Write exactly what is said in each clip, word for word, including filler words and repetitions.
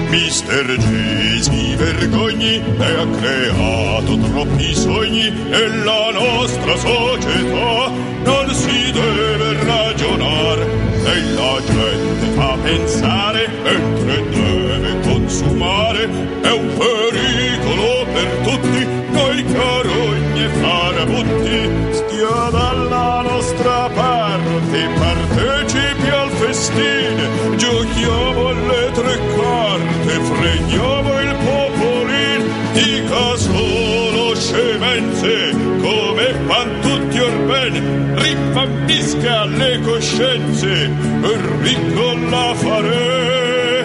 mister G si vergogni e ha creato troppi sogni e la nostra società non si deve ragionare e la gente fa pensare mentre deve consumare, è un pericolo per tutti noi carogne e farabutti. Stia dalla nostra parte, partecipi al festin, giochiamo alle tre carte, fregniamo il popolin, dica solo scemenze come fan tutti orben, rimbambisca le coscienze e ricco l'affare.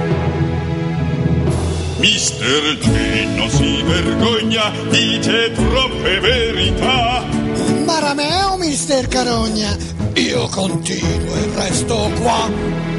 mister G non si vergogna, dice troppe verità. Marameo, mister Carogna, io continuo e resto qua.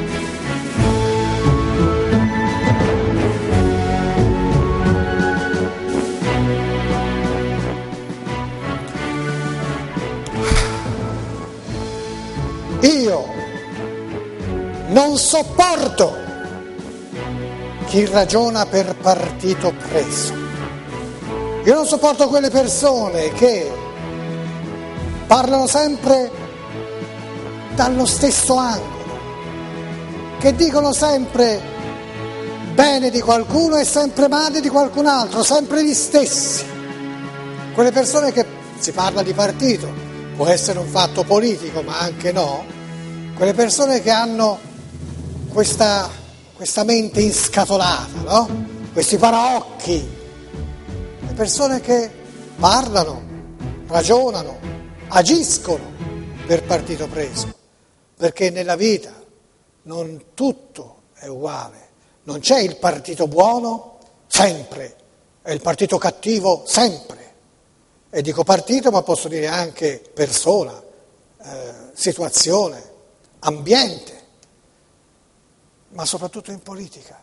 Io non sopporto chi ragiona per partito preso. Io non sopporto quelle persone che parlano sempre dallo stesso angolo, che dicono sempre bene di qualcuno e sempre male di qualcun altro, sempre gli stessi. Quelle persone che si parla di partito, può essere un fatto politico ma anche no, quelle persone che hanno questa, questa mente inscatolata, no? Questi paraocchi, le persone che parlano, ragionano, agiscono per partito preso, perché nella vita non tutto è uguale, non c'è il partito buono sempre e il partito cattivo sempre, e dico partito ma posso dire anche persona, eh, situazione, ambiente, ma soprattutto in politica,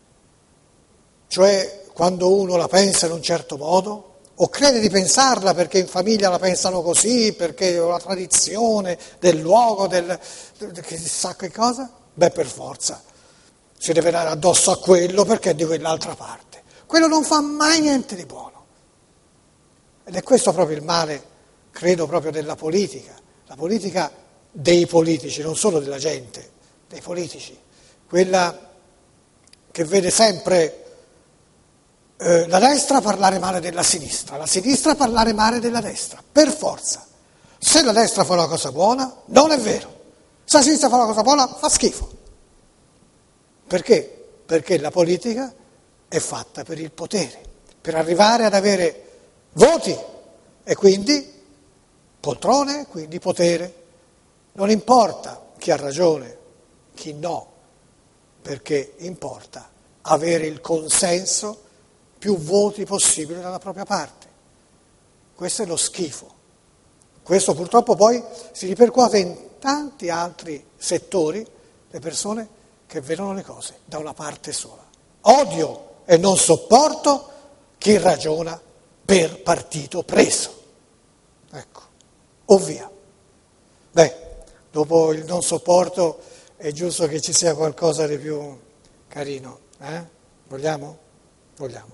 cioè quando uno la pensa in un certo modo o crede di pensarla perché in famiglia la pensano così, perché ho la tradizione del luogo, del, del chissà che cosa, beh per forza si deve dare addosso a quello perché è di quell'altra parte. Quello non fa mai niente di buono. Ed è questo proprio il male, credo, proprio della politica, la politica dei politici, non solo della gente, dei politici, quella che vede sempre Eh, la destra parlare male della sinistra, la sinistra parlare male della destra, per forza. Se la destra fa una cosa buona, non è vero. Se la sinistra fa una cosa buona, fa schifo. Perché? Perché la politica è fatta per il potere, per arrivare ad avere voti e quindi poltrone, quindi potere. Non importa chi ha ragione, chi no, perché importa avere il consenso, più voti possibili dalla propria parte. Questo è lo schifo. Questo purtroppo poi si ripercuote in tanti altri settori, le persone che vedono le cose da una parte sola. Odio e non sopporto chi ragiona per partito preso. Ecco, o via. Beh, dopo il non sopporto è giusto che ci sia qualcosa di più carino. Eh? Vogliamo? Vogliamo.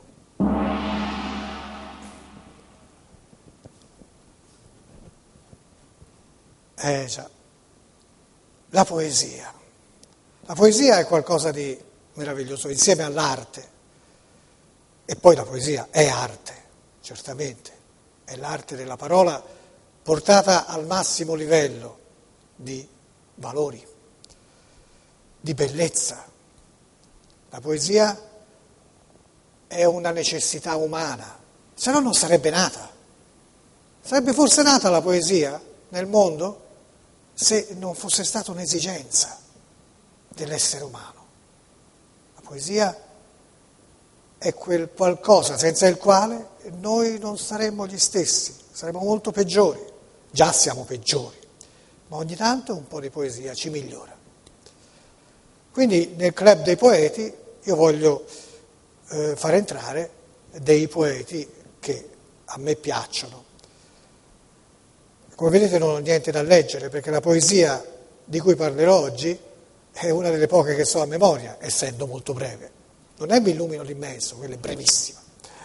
Eh già, la poesia. La poesia è qualcosa di meraviglioso, insieme all'arte. E poi la poesia è arte, certamente. È l'arte della parola portata al massimo livello di valori, di bellezza. La poesia è una necessità umana, se no non sarebbe nata. Sarebbe forse nata la poesia nel mondo se non fosse stata un'esigenza dell'essere umano. La poesia è quel qualcosa senza il quale noi non saremmo gli stessi, saremmo molto peggiori, già siamo peggiori, ma ogni tanto un po' di poesia ci migliora. Quindi nel club dei poeti io voglio eh, far entrare dei poeti che a me piacciono. Come vedete non ho niente da leggere perché la poesia di cui parlerò oggi è una delle poche che so a memoria, essendo molto breve. non è mi illumino l'immenso, quella è brevissima.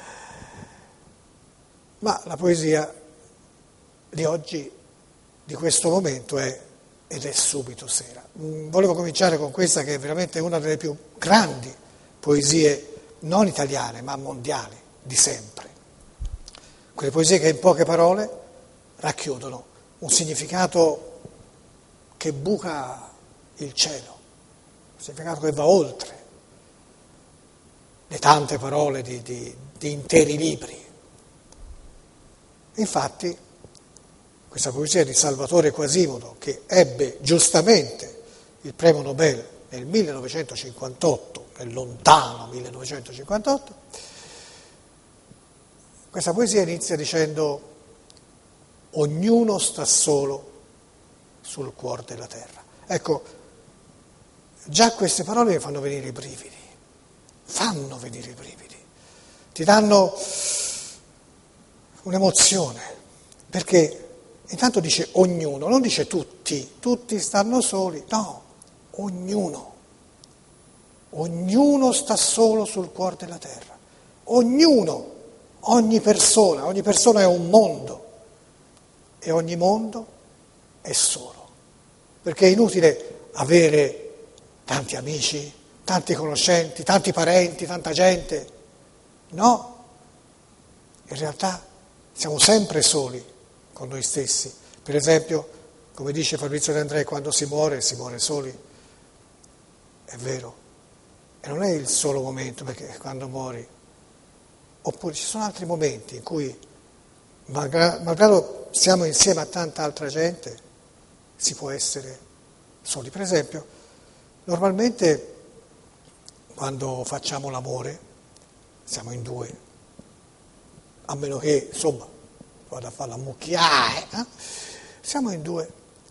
Ma la poesia di oggi, di questo momento, è ed è subito sera. Volevo cominciare con questa che è veramente una delle più grandi poesie, non italiane, ma mondiali, di sempre. Quelle poesie che in poche parole racchiudono un significato che buca il cielo, un significato che va oltre le tante parole di, di, di interi libri. Infatti, questa poesia di Salvatore Quasimodo, che ebbe giustamente il premio Nobel nel millenovecentocinquantotto, nel lontano millenovecentocinquantotto, questa poesia inizia dicendo: ognuno sta solo sul cuor della terra. Ecco, già queste parole mi fanno venire i brividi, fanno venire i brividi, ti danno un'emozione, perché intanto dice ognuno, non dice tutti, tutti stanno soli, no, ognuno, ognuno sta solo sul cuore della terra, ognuno, ogni persona, ogni persona è un mondo e ogni mondo è solo, perché è inutile avere tanti amici, tanti conoscenti, tanti parenti, tanta gente, no, in realtà siamo sempre soli con noi stessi. Per esempio, come dice Fabrizio De André, quando si muore, si muore soli. È vero. E non è il solo momento, perché quando muori, oppure ci sono altri momenti in cui, malgrado, malgrado siamo insieme a tanta altra gente, si può essere soli. Per esempio, normalmente quando facciamo l'amore, siamo in due, a meno che, insomma, vado a fare la mucchiaia, eh? Siamo in due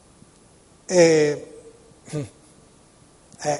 e, eh,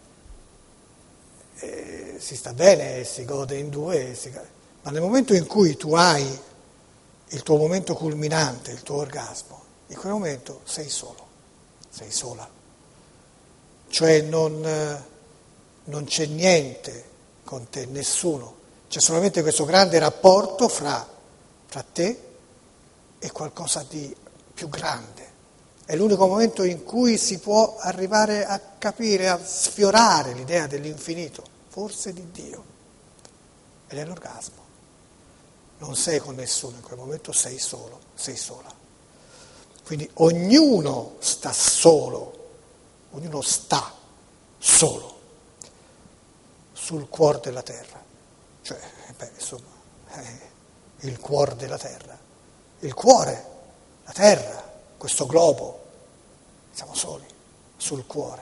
e si sta bene, si gode in due, si, ma nel momento in cui tu hai il tuo momento culminante, il tuo orgasmo, in quel momento sei solo, sei sola, cioè non, non c'è niente con te, nessuno, c'è solamente questo grande rapporto fra, fra te e qualcosa di più grande. È l'unico momento in cui si può arrivare a capire, a sfiorare l'idea dell'infinito, forse di Dio, ed è l'orgasmo. Non sei con nessuno, in quel momento sei solo, sei sola. Quindi ognuno sta solo, ognuno sta solo sul cuore della terra, cioè, beh, insomma, eh, il cuore della terra. Il cuore, la terra, questo globo, siamo soli sul cuore,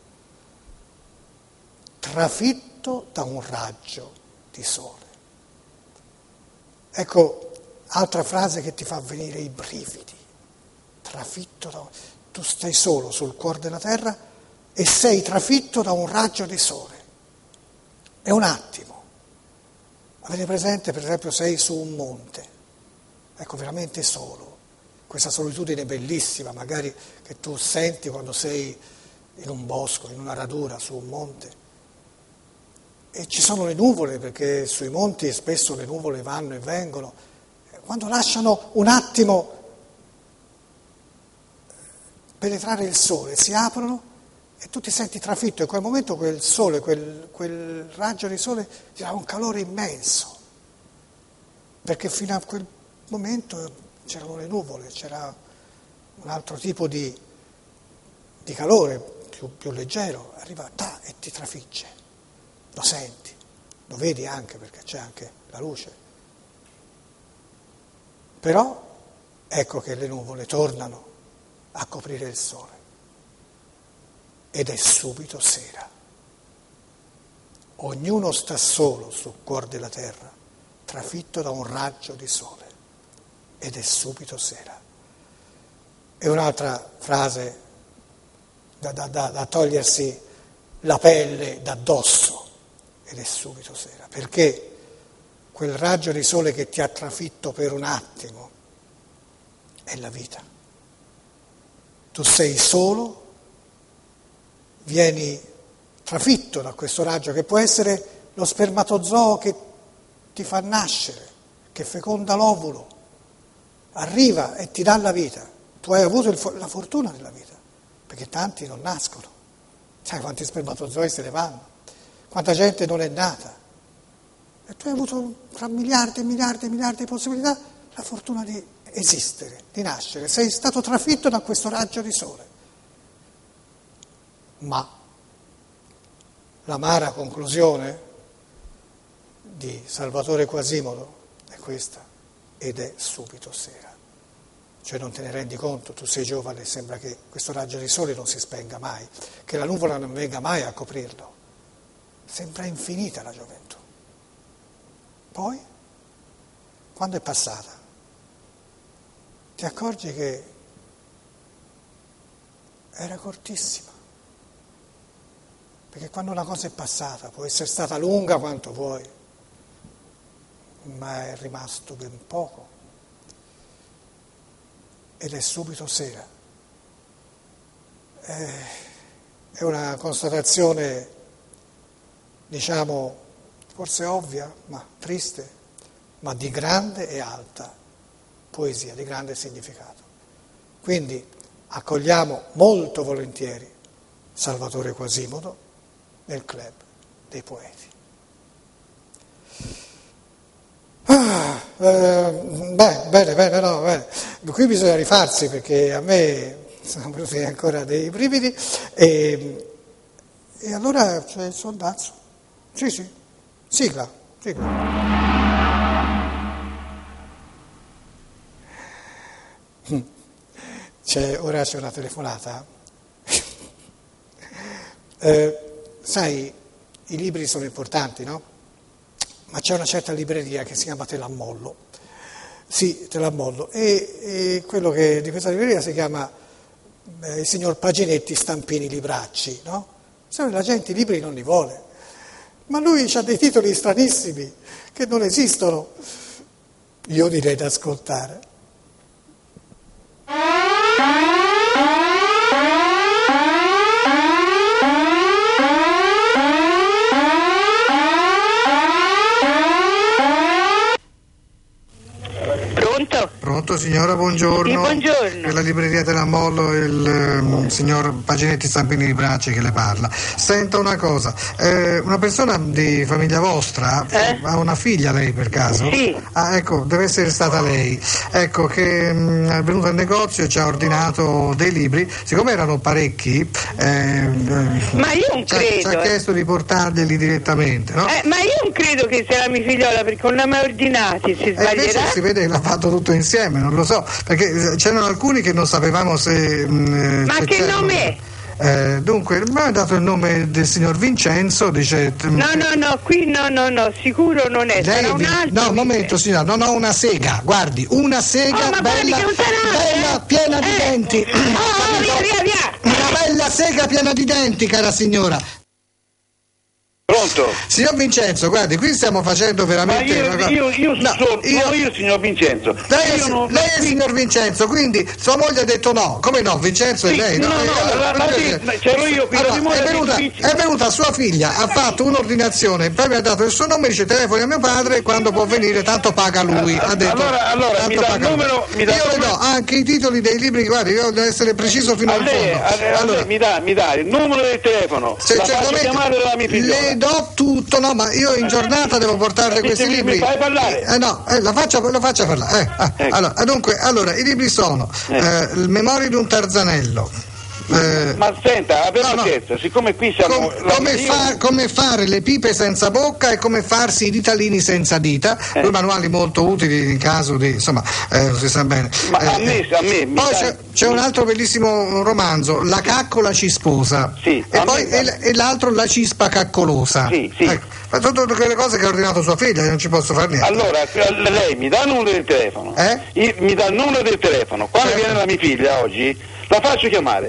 trafitto da un raggio di sole. Ecco, altra frase che ti fa venire i brividi, trafitto da un... Tu stai solo sul cuore della terra e sei trafitto da un raggio di sole. È un attimo. Avete presente, per esempio, sei su un monte, ecco, veramente solo, questa solitudine bellissima, magari che tu senti quando sei in un bosco, in una radura, su un monte, e ci sono le nuvole, perché sui monti spesso le nuvole vanno e vengono, quando lasciano un attimo penetrare il sole, si aprono e tu ti senti trafitto, e in quel momento quel sole, quel, quel raggio di sole ti dà un calore immenso, perché fino a quel momento c'erano le nuvole, c'era un altro tipo di, di calore più, più leggero, arriva ta, e ti trafigge, lo senti, lo vedi anche perché c'è anche la luce. Però ecco che le nuvole tornano a coprire il sole ed è subito sera. Ognuno sta solo sul cuore della terra, trafitto da un raggio di sole. Ed è subito sera. E un'altra frase da, da, da, da togliersi la pelle d'addosso, ed è subito sera, perché quel raggio di sole che ti ha trafitto per un attimo è la vita. Tu sei solo, vieni trafitto da questo raggio che può essere lo spermatozoo che ti fa nascere, che feconda l'ovulo, arriva e ti dà la vita. Tu hai avuto il, la fortuna della vita, perché tanti non nascono. Sai quanti spermatozoi se ne vanno? Quanta gente non è nata? E tu hai avuto tra miliardi e miliardi e miliardi di possibilità la fortuna di esistere, di nascere. Sei stato trafitto da questo raggio di sole. Ma l'amara conclusione di Salvatore Quasimodo è questa, ed è subito sera. Cioè non te ne rendi conto, tu sei giovane e sembra che questo raggio di sole non si spenga mai, che la nuvola non venga mai a coprirlo. Sembra infinita la gioventù. Poi, quando è passata, ti accorgi che era cortissima. Perché quando una cosa è passata, può essere stata lunga quanto vuoi, ma è rimasto ben poco. Ed è subito sera. È una constatazione, diciamo, forse ovvia, ma triste, ma di grande e alta poesia, di grande significato. Quindi accogliamo molto volentieri Salvatore Quasimodo nel club dei poeti. Ah, eh, beh, bene, bene, no, bene. Qui bisogna rifarsi perché a me sono venuti ancora dei brividi e, e allora c'è il soldazzo. Sì, sì, sigla, sigla. C'è, ora c'è una telefonata. eh, sai, i libri sono importanti, no? Ma c'è una certa libreria che si chiama Te l'ammollo, sì, Te l'ammollo, e, e quello che di questa libreria si chiama eh, il signor Paginetti Stampini Libracci, no? Se no la gente i libri non li vuole, ma lui ha dei titoli stranissimi che non esistono, io direi da ascoltare. Pronto signora, buongiorno. Sì, buongiorno. È la libreria Te l'ammollo, il um, signor Paginetti Stampini Libracci che le parla. Senta una cosa, eh, una persona di famiglia vostra eh? ha una figlia lei per caso? Sì. Ah, ecco, deve essere stata lei. Ecco, che um, è venuta al negozio e ci ha ordinato dei libri, siccome erano parecchi, eh, ma io non ci, credo. Ci ha chiesto di portarglieli direttamente, no? Eh, ma io non credo che sia la mia figliola, perché non l'ha mai ordinati, si sbaglierà. E invece si vede che l'ha fatto tutto insieme, non lo so, perché c'erano alcuni che non sapevamo se... Mh, ma che c'erano. nome è? Eh, dunque, mi ha dato il nome del signor Vincenzo, dice... No, no, no, qui no, no, no, sicuro non è, sarà un altro. No, un momento signora, non ho una sega, guardi, una sega oh, bella, bella, piena di eh. denti. Oh, via, via, via. Una bella sega piena di denti, cara signora. Pronto? Signor Vincenzo, guardi, qui stiamo facendo veramente... Ma io, io, io, no, sono, io... no, io signor Vincenzo. Lei, io non... lei è il signor Vincenzo, quindi sua moglie ha detto no. Come no? Vincenzo sì, è lei? No, no, eh, no, allora, la, la, la, c'ero io qui, allora, la è, venuta, è venuta sua figlia, ha fatto un'ordinazione, poi mi ha dato il suo nome, dice telefoni a mio padre, quando può venire tanto paga lui. Ha detto, allora, allora mi dà il numero, mi dà io le do anche i titoli dei libri, guardi, io devo essere preciso fino a al lei, fondo. A lei, allora, a lei, mi dà, mi dà il numero del telefono, se, la faccio chiamare dalla mia figliola. Le do tutto, no, ma io in giornata devo portarle questi mi, libri. Mi fai parlare? Eh, no, eh, la faccia, lo faccia parlare. Eh, ah, ecco. allora, dunque, allora, i libri sono eh. Eh, Il Memorie di un Tarzanello. Eh, ma senta, per no, no. siccome qui siamo Com, come, fa, come fare le pipe senza bocca e come farsi i ditalini senza dita, eh. due manuali molto utili in caso di, insomma, eh, non si sa bene. Ma eh, a me, a me poi c'è, c'è un altro bellissimo romanzo, La caccola cisposa, sì, e poi e, e l'altro La cispa caccolosa. Sì, sì. Ecco, ma tutte quelle cose che ha ordinato sua figlia, non ci posso fare niente. Allora, lei mi dà il numero del telefono, eh? Io, mi dà il numero del telefono, quando certo. viene la mia figlia oggi, la faccio chiamare.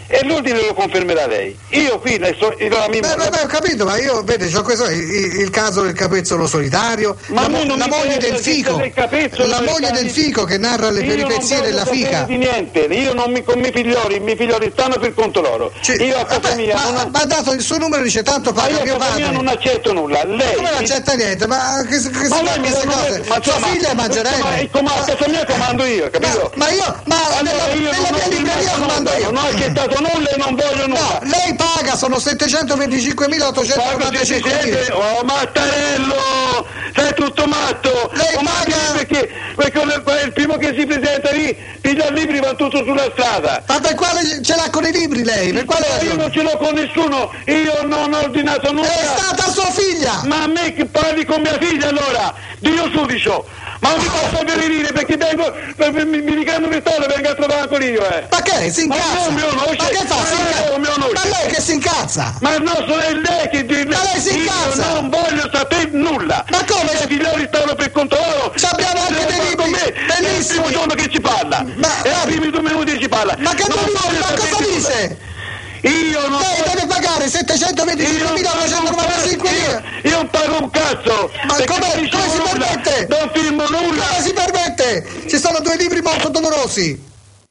e l'ordine lo confermerà lei. Io qui ne so, la mia beh, beh, beh, ho capito, ma io vede, c'ho questo, il, il caso del capezzolo solitario, ma la, la moglie del fico, la moglie del fico che narra le peripezie della fica. Di niente, io non mi con i miei figlioli, i miei figlioli stanno per conto loro. Cioè, io a casa vabbè, mia ma, non... ma ha dato il suo numero, dice tanto ma paga io mio a casa padre. mia non accetto nulla. Lei Come non accetta niente? Ma che, che ma si lei mi queste dà cose? ma Sua insomma, figlia è maggiorenne. Ma a casa mia comando io, capito? Ma, ma io, ma allora nella, io nella non mia ho libreria comando io. Non ho accettato nulla e non voglio nulla. No, lei paga, sono settecentoventicinquemilaottocentonovantacinque lire. Oh Mattarello, sei tutto matto. Lei oh, paga perché, perché il primo che si presenta lì piglia il libri va tutto sulla strada. Ma per quale ce l'ha con i libri lei? Per quale io non ce l'ho con nessuno, io non ho ordinato nulla. È stata sua figlia. Ma a me che parli con mia figlia allora, Dio sudicio. Ma non mi posso venire perché vengo, mi, mi ricando pistola e vengo a trovare ancora io, eh. Ma che? Si incazza? Ma, ma che fa? Si incazza? Ma lei che si incazza? Ma no, è lei che dice. Ma lei si incazza? Io non voglio sapere nulla. Ma come? I figlioli stanno per conto loro. Ci abbiamo anche dei libri bellissimi. È il primo giorno che ci parla. Ma, è i primi due minuti che ci parla. Ma che non voglio, ma cosa dice? Io non lei deve pagare settecentoventicinquemilaottocentonovantacinque lire. Io non pago un cazzo. Ma come, come si permette? Non firmo nulla. Come si permette? Ci sono due libri molto dolorosi.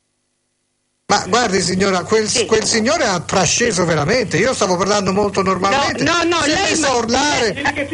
Ma guardi signora, quel, sì. quel signore ha trasceso veramente, io stavo parlando molto normalmente. No, no, no, si è lei messo a urlare,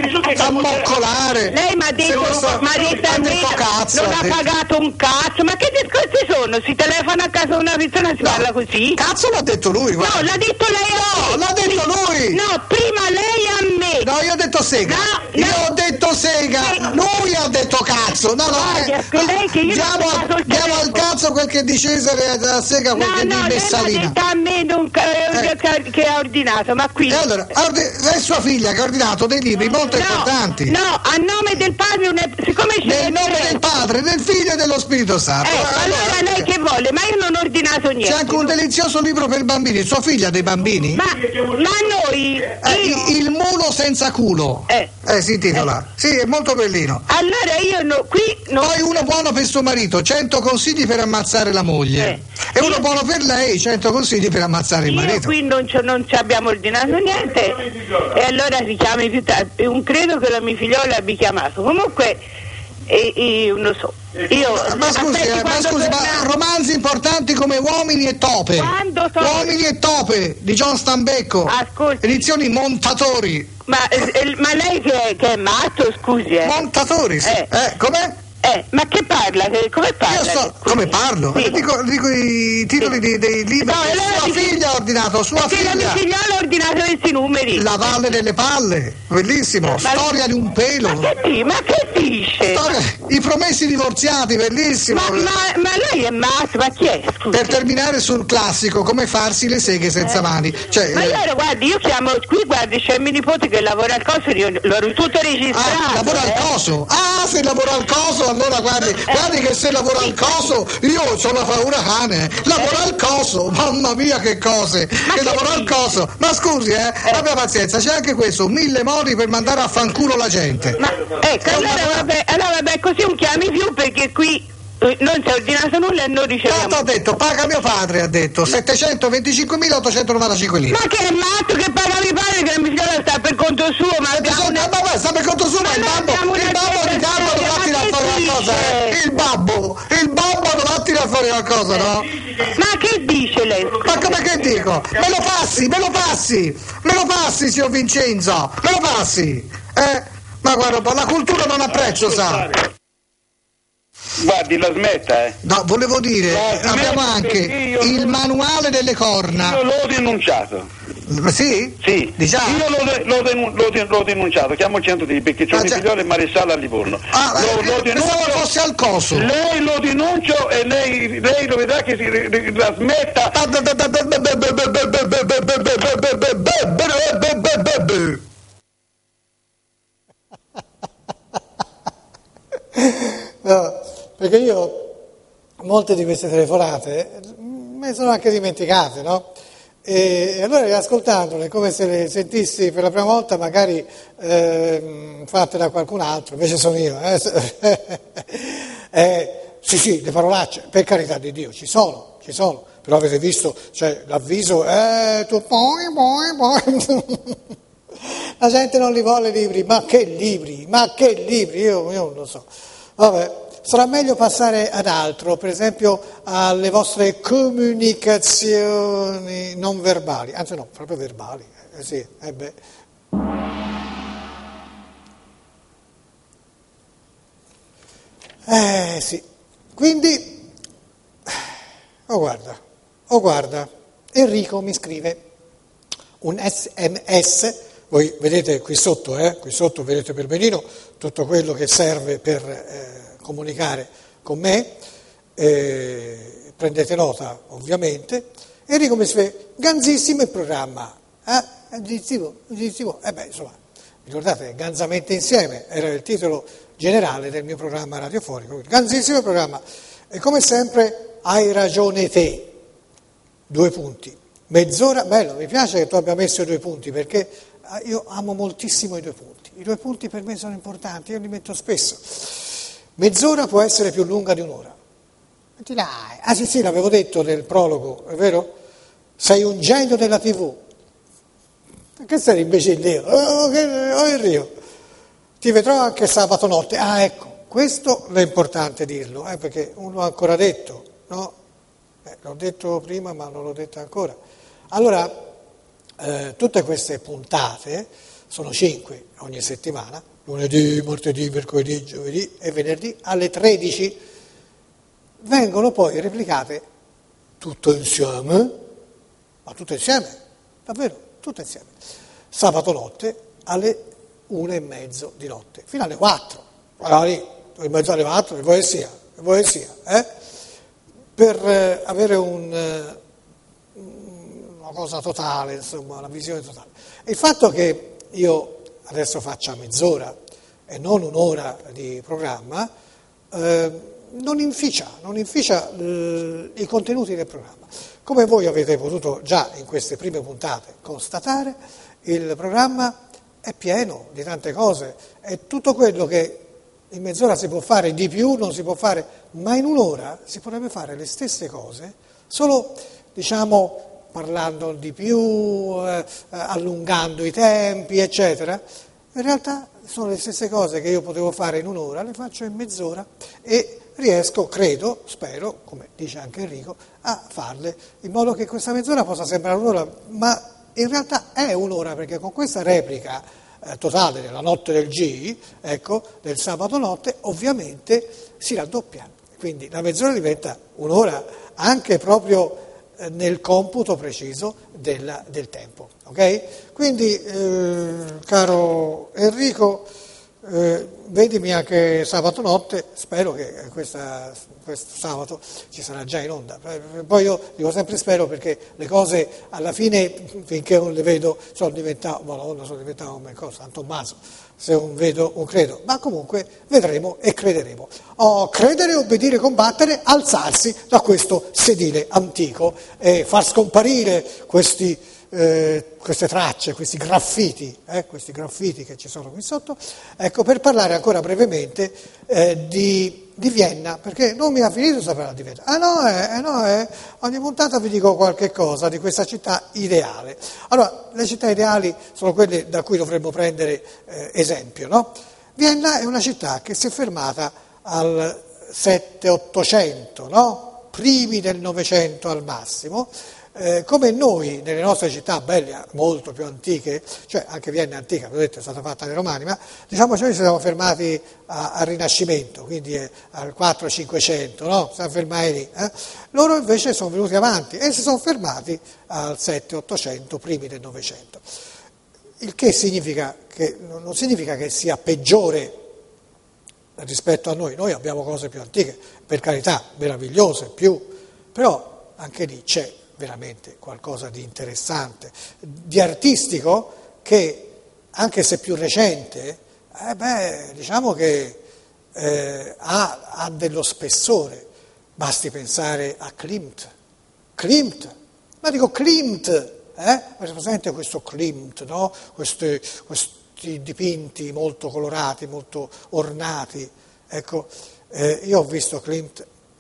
a moccolare. Lei mi ha detto, messo, ma detto a me, cazzo, non ha detto. pagato un cazzo, ma che discorsi sono? Si telefona a casa una persona e si no, parla così? Cazzo l'ha detto lui, guarda. No, l'ha detto lei a no, me. l'ha detto lui. No, prima lei a me. No, io ho detto sega. No, io no. ho detto sega. Eh. Lui ha detto cazzo. No, no, Guarda, eh, lei che io diamo, diamo al cazzo quel che di Cesare a sega, quel no, che no, di Messalina. Ha detto a me non, eh. che ha ordinato, ma qui. E allora, è sua figlia che ha ordinato dei libri molto no, importanti. No, a nome del padre, una, siccome c'è. Nel nome del padre, del figlio e dello Spirito Santo. Eh, allora, allora lei che vuole? Ma io non ho ordinato niente. C'è anche un delizioso libro per bambini. Sua figlia ha dei bambini? Ma, ma noi. Eh, io... Il mulo senza culo. Eh. Eh, si intitola. Eh. Sì, è molto bellino. Allora io no, qui. Non... Poi uno buono per suo marito, cento consigli per ammazzare la moglie. Eh. E uno io... buono per lei, cento consigli per ammazzare il marito. Io qui non ci, non ci abbiamo ordinato niente. E allora richiami più tardi. Un credo che la mia figliola abbia chiamato. Comunque, e, e, non lo so. Io, ma, ma scusi, eh, ma, scusi torna... ma romanzi importanti come Uomini e Tope. Quando sono... Uomini e Tope di John Stambecco. Ascolti. Edizioni Montatori. Ma, eh, ma lei che è, che è matto, scusi, eh? Montatori, sì. Eh, eh com'è? Eh, ma che parla? Come parla? Io so come parlo, sì. dico, dico i titoli sì. dei, dei libri. No, che sua dico... figlia ha ordinato, sua Perché figlia. la mia figliola ha ordinato questi numeri. La Valle delle Palle, bellissimo. Ma Storia di un pelo. Ma che, ma che dice? Storia... I promessi divorziati, bellissimo. Ma, ma, ma lei è matto, ma chi è? Scusi. Per terminare sul classico, come farsi le seghe senza eh. mani. Cioè, ma allora eh... guardi, io chiamo qui, guardi, c'è mio nipote che lavora al coso, io l'ho tutto registrato. Ah, lavora eh. al coso? Ah, se lavora al coso, allora guardi. Guardi che se lavora al coso, io ho la paura cane. Lavora al coso, mamma mia che cose. Ma che, che lavora al coso. Ma scusi, eh, eh, abbia pazienza, c'è anche questo, mille modi per mandare a fanculo la gente. Ma ecco, allora, una... vabbè, allora vabbè, così non chiami più perché qui non si è ordinato nulla e non riceviamo. Tanto ha detto, paga mio padre, ha detto, settecentoventicinquemilaottocentonovantacinque lire. Ma che è matto che paga mio padre che la mia figliola sta per conto suo, ma abbiamo una... ma sta per conto suo, ma, ma il babbo, il babbo di Carlo dovrà tirare fuori qualcosa, eh? Il babbo, il babbo dovrà tirare fuori qualcosa, no? Ma che dice lei? Ma come che dico? Me lo passi, me lo passi, me lo passi, signor Vincenzo, me lo passi, eh? Ma guarda, la cultura non ha prezzo, sa? Guardi, la smetta, eh. No, volevo dire, abbiamo anche il manuale delle corna. Io l'ho denunciato. Sì? Sì. Diciamo. Io l'ho, l'ho, denun- l'ho, den- l'ho denunciato, chiamo il centro di perché c'è ah, un figliolo e maresciallo a Livorno. Ah, lo, lo denuncio, fosse al coso. Lei lo denuncio e lei, lei lo vedrà che si la smetta. No, perché io molte di queste telefonate me ne sono anche dimenticate, no? E, e allora riascoltandole come se le sentissi per la prima volta magari eh, fatte da qualcun altro, invece sono io. Eh. eh, sì, sì, le parolacce, per carità di Dio, ci sono, ci sono, però avete visto, cioè l'avviso è tu poi, poi, poi. La gente non li vuole libri, ma che libri, ma che libri, io, io non lo so. Vabbè, sarà meglio passare ad altro, per esempio alle vostre comunicazioni non verbali, anzi no, proprio verbali, eh sì, eh beh. Eh sì, quindi, oh guarda, oh guarda, Enrico mi scrive un S M S, voi vedete qui sotto, eh, qui sotto vedete per benino tutto quello che serve per eh, comunicare con me, eh, prendete nota ovviamente. Enrico mi scrive, ganzissimo il programma, eh, ganzissimo, ganzissimo, eh beh insomma, ricordate, Ganzamente Insieme era il titolo generale del mio programma radiofonico, ganzissimo il programma, e come sempre hai ragione te, due punti, mezz'ora, bello, mi piace che tu abbia messo i due punti perché io amo moltissimo i due punti, i due punti per me sono importanti, io li metto spesso, mezz'ora può essere più lunga di un'ora, ah sì sì, l'avevo detto nel prologo, è vero? Sei un genio della tivù, che sei imbecille, oh, oh Enrico, ti vedrò anche sabato notte, ah ecco, questo è importante dirlo, eh, perché uno ha ancora detto, no? Eh, l'ho detto prima ma non l'ho detto ancora. Allora, eh, tutte queste puntate, sono cinque ogni settimana, lunedì, martedì, mercoledì, giovedì e venerdì alle tredici, vengono poi replicate tutte insieme, ma tutte insieme, davvero, tutte insieme, sabato notte alle una e mezzo di notte, fino alle quattro, allora lì, in mezzo alle quattro, che vuoi che sia, che vuoi che sia, eh? Per eh, avere un, eh, una cosa totale, insomma, una visione totale. E il fatto che io adesso faccia mezz'ora e non un'ora di programma, eh, non inficia, non inficia eh, i contenuti del programma. Come voi avete potuto già in queste prime puntate constatare, il programma è pieno di tante cose, è tutto quello che in mezz'ora si può fare, di più non si può fare, ma in un'ora si potrebbe fare le stesse cose, solo, diciamo, parlando di più, eh, allungando i tempi, eccetera. In realtà sono le stesse cose che io potevo fare in un'ora, le faccio in mezz'ora e riesco, credo, spero, come dice anche Enrico, a farle in modo che questa mezz'ora possa sembrare un'ora, ma in realtà è un'ora, perché con questa replica eh, totale della notte del G, ecco, del sabato notte, ovviamente si raddoppia. Quindi la mezz'ora diventa un'ora anche proprio eh, nel computo preciso del, del tempo. Ok? Quindi, eh, caro Enrico, eh, vedimi anche sabato notte, spero che questa, questo sabato ci sarà già in onda. Poi io dico sempre spero perché le cose alla fine, finché non le vedo, sono diventato, Madonna, sono diventato come cosa, San Tommaso, se un vedo un credo, ma comunque vedremo e crederemo. Oh, credere, obbedire, combattere, alzarsi da questo sedile antico e far scomparire questi Eh, queste tracce, questi graffiti, eh, questi graffiti che ci sono qui sotto, ecco, per parlare ancora brevemente eh, di, di Vienna, perché non mi ha finito di sapere di Vienna. Ah no, eh, no eh, ogni puntata vi dico qualche cosa di questa città ideale. Allora, le città ideali sono quelle da cui dovremmo prendere eh, esempio, no? Vienna è una città che si è fermata al sette ottocento, no? Primi del Novecento al massimo. Eh, come noi nelle nostre città belle, molto più antiche, cioè anche Vienna è antica, l'ho detto, è stata fatta dai Romani, ma diciamo che noi ci siamo fermati a, al Rinascimento, quindi eh, al quattro cinquecento, no? Siamo fermati lì. Eh? Loro invece sono venuti avanti e si sono fermati al sette ottocento, primi del Novecento. Il che significa che, non significa che sia peggiore rispetto a noi, noi abbiamo cose più antiche, per carità, meravigliose, più, però anche lì c'è veramente qualcosa di interessante, di artistico, che anche se più recente, eh beh, diciamo che eh, ha, ha dello spessore. Basti pensare a Klimt, Klimt, ma dico Klimt, eh? Avete presente questo Klimt, no? Questi, questi dipinti molto colorati, molto ornati, ecco, eh, io ho visto Klimt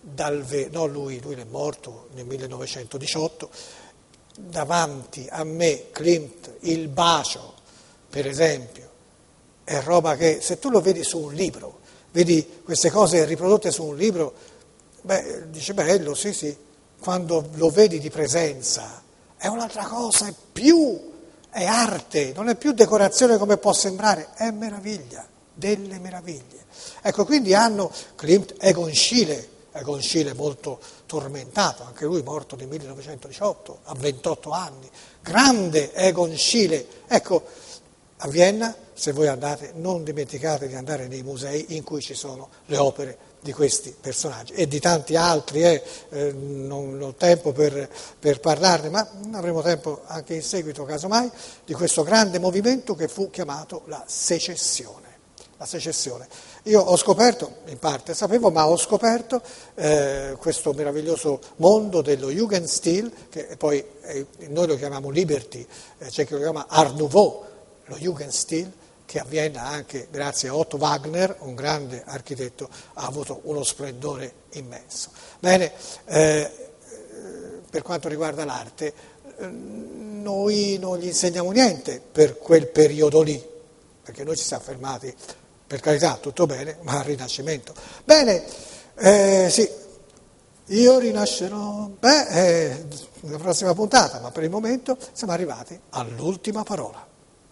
dal ve- no lui, lui è morto nel millenovecentodiciotto, davanti a me Klimt, il bacio, per esempio, è roba che se tu lo vedi su un libro, vedi queste cose riprodotte su un libro, beh, dice bello, sì sì, quando lo vedi di presenza è un'altra cosa, è più, è arte, non è più decorazione come può sembrare, è meraviglia, delle meraviglie. Ecco, quindi hanno Klimt, Egon Schiele, Egon Schiele molto tormentato, anche lui morto nel millenovecentodiciotto, a ventotto anni, grande Egon Schiele. Ecco, a Vienna, se voi andate, non dimenticate di andare nei musei in cui ci sono le opere di questi personaggi e di tanti altri, eh, eh, non, non ho tempo per, per parlarne, ma avremo tempo anche in seguito, casomai, di questo grande movimento che fu chiamato la secessione. La secessione. Io ho scoperto, in parte sapevo, ma ho scoperto eh, questo meraviglioso mondo dello Jugendstil, che poi eh, noi lo chiamiamo Liberty, eh, c'è chi lo chiama Art Nouveau, lo Jugendstil, che a Vienna anche grazie a Otto Wagner, un grande architetto, ha avuto uno splendore immenso. Bene, eh, per quanto riguarda l'arte, eh, noi non gli insegniamo niente per quel periodo lì, perché noi ci siamo fermati, per carità, tutto bene, ma al Rinascimento. Bene, eh, sì, io rinascerò, beh, eh, nella prossima puntata, ma per il momento siamo arrivati all'ultima parola.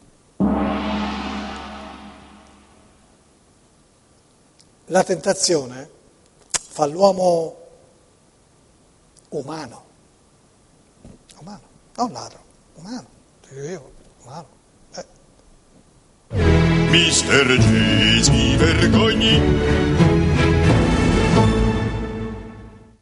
La tentazione fa l'uomo umano, umano, non ladro, umano, io, umano. Eh. mister J si vergogni